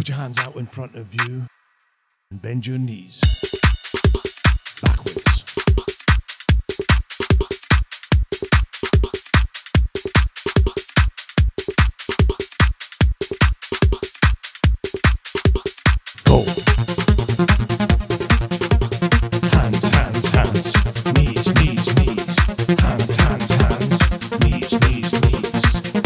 Put your hands out in front of you and bend your knees backwards. Go. Hands, hands, hands. Knees, knees, knees. Hands, hands, hands. Knees, knees, knees.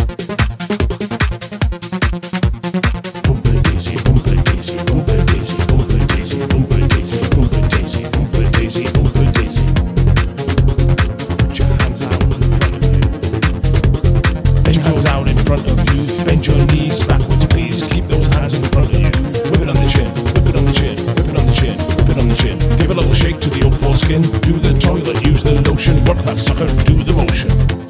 Bumper daisy, bumper daisy, bumper daisy, bumper daisy, bumper daisy, bumper daisy, bumper daisy, bumper daisy. Put your hands out in front of you. Put your hands out in front of you. Bend your knees backwards, please. Keep those hands in front of you. Whip it on the chin, whip it on the chin, whip it on the chin, whip it on the chin. Give a little shake to the old foreskin. Do the toilet, use the lotion. Work that sucker, do the motion.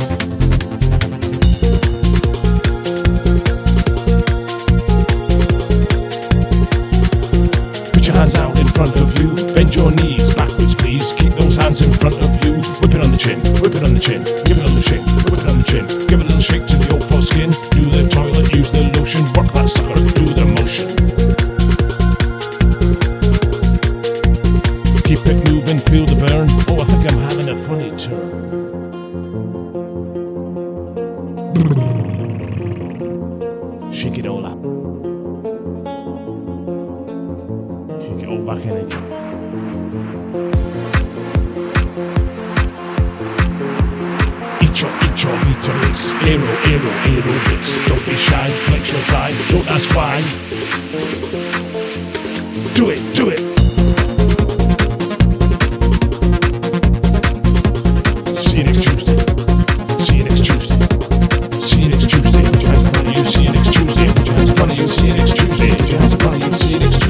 Put your hands out in front of you. Bend your knees backwards, please. Keep those hands in front of you. Whip it on the chin, whip it on the chin. Give it a little shake, whip it on the chin. Give it a little shake to the old foreskin. Do the toilet, use the lotion. Work that sucker, do the motion. Keep it moving, feel the burn. Oh, I think I'm having a funny turn. Shake it all up. Shake it all back in again. Eat your Weetabix. Aerobics. Don't be shy, flex your thigh. Don't ask why. Do it, do it. See you next Tuesday. See you next Tuesday. See you next Tuesday. Put your hands in front of you. See you next Tuesday. Put your hands in front of you. See you next Tuesday. Put your hands in front of you. See you next Tuesday.